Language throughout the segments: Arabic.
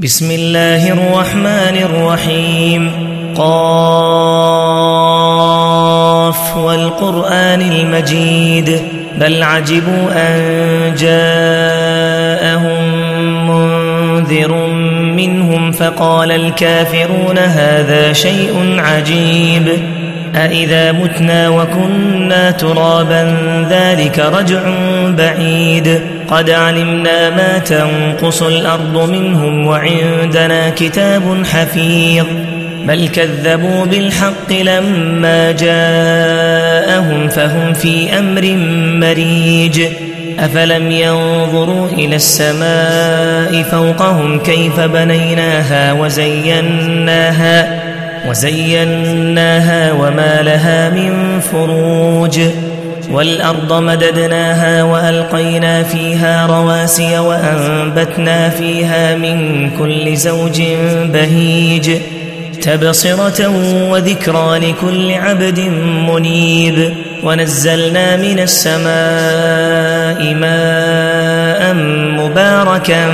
بسم الله الرحمن الرحيم. قاف والقرآن المجيد بل عجبوا أن جاءهم منذر منهم فقال الكافرون هذا شيء عجيب أإذا متنا وكنا ترابا ذلك رجع بعيد قد علمنا ما تنقص الأرض منهم وعندنا كتاب حفيظ بل كذبوا بالحق لما جاءهم فهم في أمر مريج أفلم ينظروا إلى السماء فوقهم كيف بنيناها وزيناها وما لها من فروج والأرض مددناها وألقينا فيها رواسي وأنبتنا فيها من كل زوج بهيج تبصرة وذكرى لكل عبد منيب ونزلنا من السماء ماء مباركا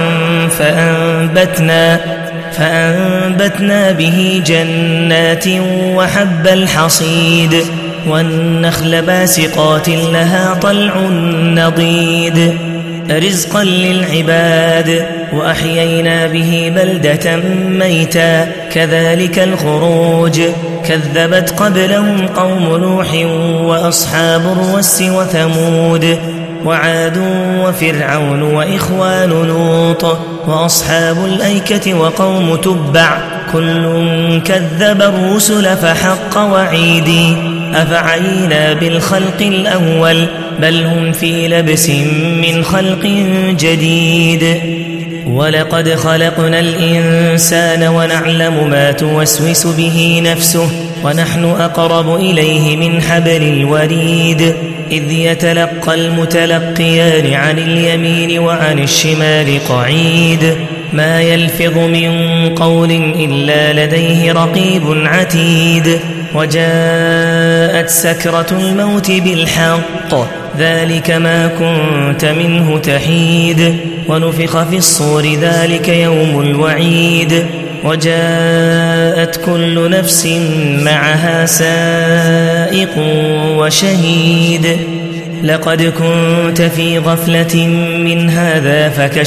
فأنبتنا به جنات وحب الحصيد والنخل باسقات لها طلع نضيد رزقا للعباد وأحيينا به بلدة ميتا كذلك الخروج كذبت قبلهم قوم نوح وأصحاب الرس وثمود وعاد وفرعون وإخوان لوط وأصحاب الأيكة وقوم تبع كل كذب الرسل فحق وعيدي أفعينا بالخلق الأول بل هم في لبس من خلق جديد ولقد خلقنا الإنسان ونعلم ما توسوس به نفسه ونحن أقرب إليه من حبل الوريد إذ يتلقى المتلقيان عن اليمين وعن الشمال قعيد ما يلفظ من قول إلا لديه رقيب عتيد وجاءت سكرة الموت بالحق ذلك ما كنت منه تحيد ونفخ في الصور ذلك يوم الوعيد وجاءت كل نفس معها سائق وشهيد لقد كنت في غفلة من هذا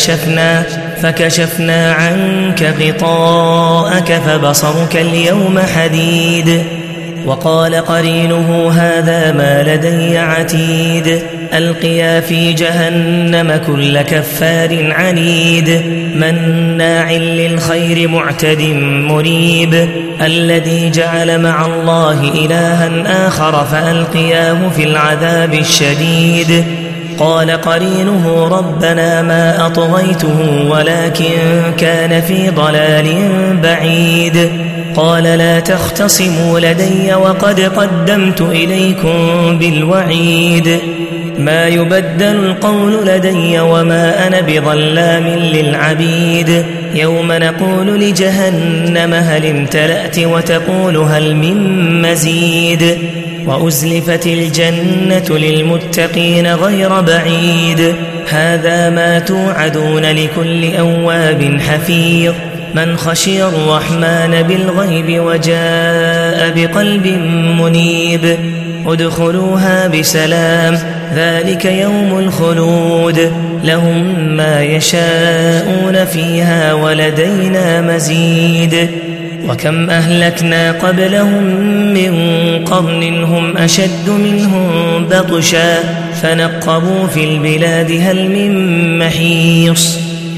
فكشفنا عنك غطاءك فبصرك اليوم حديد وقال قرينه هذا ما لدي عتيد ألقيا في جهنم كل كفار عنيد مناع للخير معتد مريب الذي جعل مع الله إلها آخر فألقياه في العذاب الشديد قال قرينه ربنا ما أطغيته ولكن كان في ضلال بعيد قال لا تختصموا لدي وقد قدمت إليكم بالوعيد ما يبدل القول لدي وما أنا بظلام للعبيد يوم نقول لجهنم هل امتلأت وتقول هل من مزيد وأزلفت الجنة للمتقين غير بعيد هذا ما توعدون لكل أواب حفيظ من خشي الرحمن بالغيب وجاء بقلب منيب ادخلوها بسلام ذلك يوم الخلود لهم ما يشاءون فيها ولدينا مزيد وكم أهلكنا قبلهم من قرن هم أشد منهم بطشا فنقبوا في البلاد هل من محيص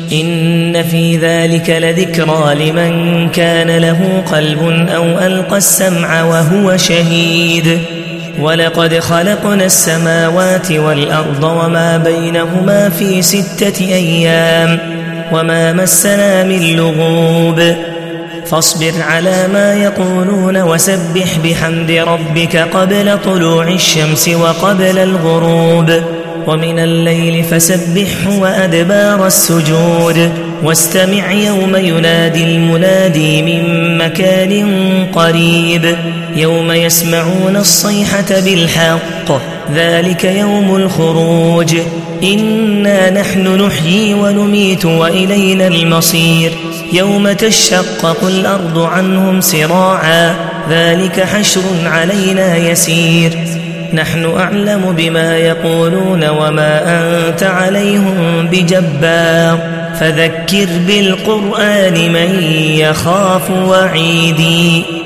إن في ذلك لذكرى لمن كان له قلب أو ألقى السمع وهو شهيد ولقد خلقنا السماوات والأرض وما بينهما في 6 أيام وما مسنا من لغوب فاصبر على ما يقولون وسبح بحمد ربك قبل طلوع الشمس وقبل الغروب ومن الليل فسبحه وأدبار السجود واستمع يوم ينادي المنادي من مكان قريب يوم يسمعون الصيحة بالحق ذلك يوم الخروج إنا نحن نحيي ونميت وإلينا المصير يوم تشقق الأرض عنهم سراعا ذلك حشر علينا يسير نحن أعلم بما يقولون وما أنت عليهم بجبار فذكر بالقرآن من يخاف وعيدي